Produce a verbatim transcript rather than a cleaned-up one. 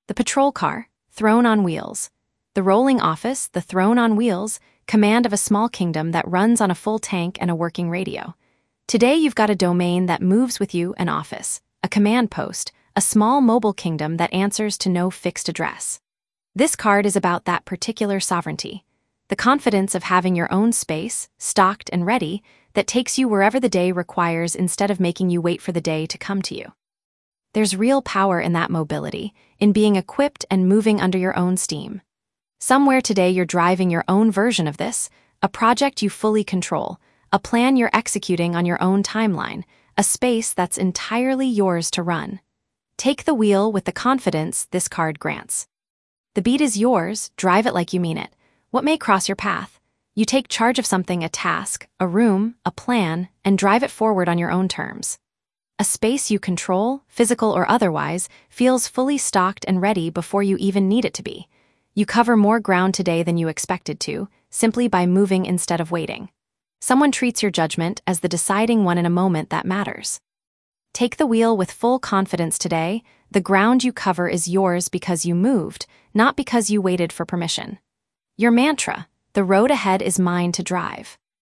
The patrol car, throne on wheels. The rolling office, the throne on wheels, command of a small kingdom that runs on a full tank and a working radio. Today you've got a domain that moves with you, an office, a command post, a small mobile kingdom that answers to no fixed address. This card is about that particular sovereignty, the confidence of having your own space, stocked and ready, that takes you wherever the day requires instead of making you wait for the day to come to you. There's real power in that mobility, in being equipped and moving under your own steam. Somewhere today you're driving your own version of this, a project you fully control, a plan you're executing on your own timeline, a space that's entirely yours to run. Take the wheel with the confidence this card grants. The beat is yours, drive it like you mean it. What may cross your path? You take charge of something, a task, a room, a plan, and drive it forward on your own terms. A space you control, physical or otherwise, feels fully stocked and ready before you even need it to be. You cover more ground today than you expected to, simply by moving instead of waiting. Someone treats your judgment as the deciding one in a moment that matters. Take the wheel with full confidence today. The ground you cover is yours because you moved, not because you waited for permission. Your mantra, the road ahead is mine to drive.